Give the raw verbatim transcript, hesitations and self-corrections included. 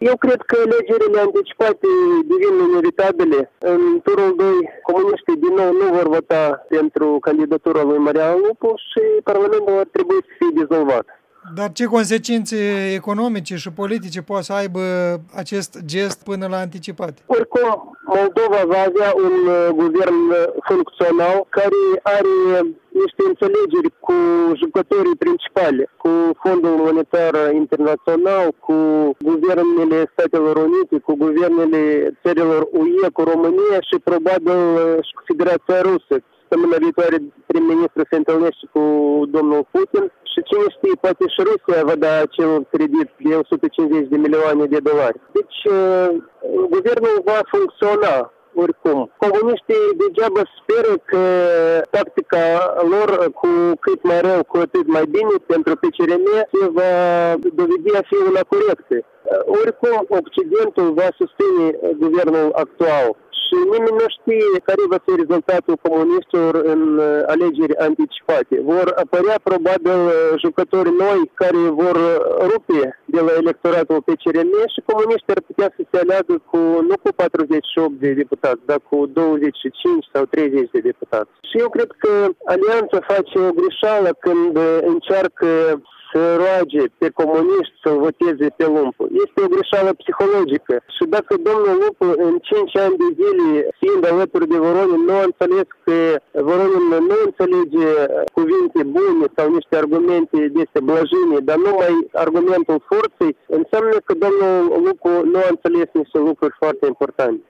Eu cred că alegerile anticipate devin inevitabile. În turul doi, comuniștii din nou nu vor vota pentru candidatura lui Marian Lupu și Parlamentul ar trebui să fie dizolvat. Dar ce consecințe economice și politice poate să aibă acest gest până la anticipat? Oricum, Moldova va avea un guvern funcțional care are niște înțelegeri cu jucătorii principali, cu Fondul Monetar Internațional, cu guvernele Statelor Unite, cu guvernele țărilor U E, cu România și probabil și cu Federația Rusă. Săptămâna viitoare prim-ministru se întâlnește cu domnul Putin și cine știe, poate și Rusia va da acel credit de o sută cincizeci de milioane de dolari. Deci, guvernul va funcționa oricum. Comuniștii degeaba speră că tactica lor, cu cât mai rău, cu atât mai bine, pentru P C R M se va dovedi a fi una corectă. Oricum, Occidentul va susține guvernul actual. Și nimeni nu știe care va fi rezultatul comuniștilor în alegeri anticipate. Vor apărea probabil jucători noi care vor rupe de la electoratul P C R M și comuniștii ar putea să se aleagă cu, nu cu patruzeci și opt de deputați, dar cu douăzeci și cinci sau treizeci de deputați. Și eu cred că Alianța face o greșeală când încearcă să roage pe comuniști să voteze pe Lupu. Este o greșeală psihologică. Și dacă domnul Lupu în cinci ani de zile, fiind alături de Voronin, nu a înțeles că Voronin nu înțelege cuvinte bune sau niște argumente de blăjine, dar numai argumentul forței, înseamnă că domnul Lupu nu a înțeles niște lucruri foarte importante.